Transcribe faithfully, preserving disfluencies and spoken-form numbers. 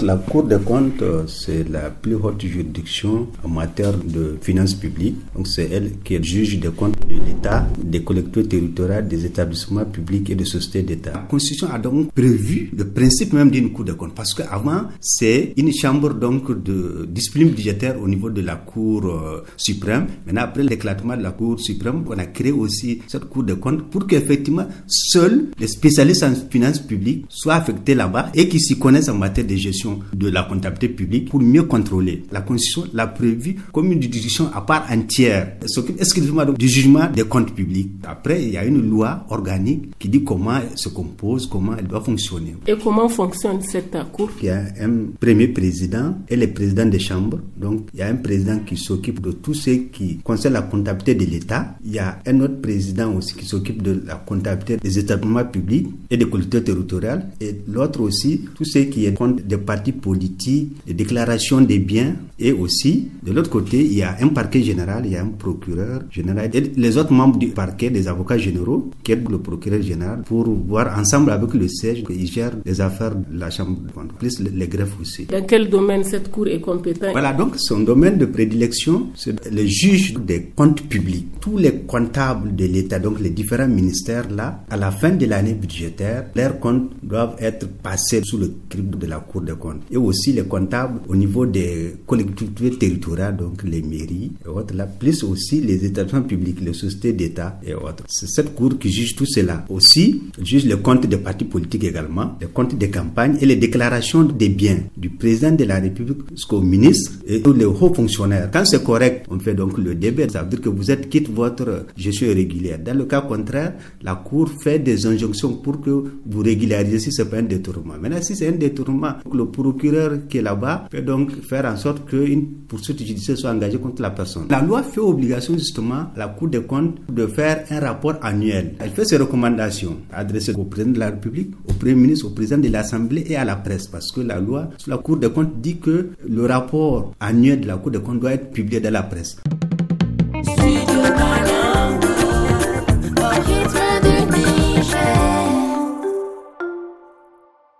la Cour des comptes, c'est la plus haute juridiction en matière de finances publiques. Donc, c'est elle qui est juge des comptes de l'État, des collectivités territoriales, des établissements publics et des sociétés d'État. La Constitution a donc prévu le principe même d'une Cour des comptes, parce qu'avant, c'est une chambre donc de discipline budgétaire au niveau de la Cour euh, suprême. Maintenant, après l'éclatement de la Cour suprême, on a créé aussi cette Cour des comptes pour qu'effectivement, seuls les spécialistes en finances publiques soient affectés là-bas et qui s'y connaissent en matière de gestion de la comptabilité publique pour mieux contrôler. La Constitution l'a prévu comme une juridiction à part entière. Elle s'occupe exclusivement du jugement des comptes publics. Après, il y a une loi organique qui dit comment elle se compose, comment elle doit fonctionner. Et comment fonctionne cette Cour? Il y a un premier président et les présidents des chambres. Donc, il y a un président qui s'occupe de tout ce qui concerne la comptabilité de l'État. Il y a un autre président aussi qui s'occupe de la comptabilité des établissements publics et des collectivités territoriales. Et l'autre aussi, tout ce qui est compte des partis politiques, des déclarations des biens. Et aussi, de l'autre côté, il y a un parquet général, il y a un procureur général. Et les autres membres du parquet, des avocats généraux, qui aident le procureur général pour voir ensemble avec le siège qu'ils gèrent les affaires de la chambre de compte, plus les, les greffes aussi. Dans quel domaine cette Cour est compétente? Voilà, donc son domaine de prédilection, c'est le juge des comptes publics. Tous les comptables de l'État, donc les différents ministères là, à la fin de l'année budgétaire, leurs comptes doivent être passés sous le crible de la Cour des comptes. Et aussi les comptables au niveau des collectivités territoriales, donc les mairies et autres là, plus aussi les établissements publics, les sociétés d'État et autres. C'est cette Cour qui juge tout cela. Aussi, juge les comptes des partis politiques également, les comptes des campagnes et les déclarations des biens du président de la République jusqu'au ministre et tous les hauts fonctionnaires. Quand c'est correct, on fait donc le débat. Ça veut dire que vous êtes quitte votre gestion irrégulière. Dans le cas contraire, la Cour fait des injonctions pour que vous régularisez si ce n'est pas un détournement. Maintenant, si c'est un détournement, le procureur qui est là-bas peut donc faire en sorte qu'une poursuite judiciaire soit engagée contre la personne. La loi fait obligation justement à la Cour des comptes de faire un rapport annuel. Elle fait ses recommandations adressées au président de la République, au Premier ministre, au président de l'Assemblée et à la presse. Parce que la loi sur la Cour des comptes dit que le rapport annuel de la Cour des comptes doit être publié dans la presse. Studio Banango,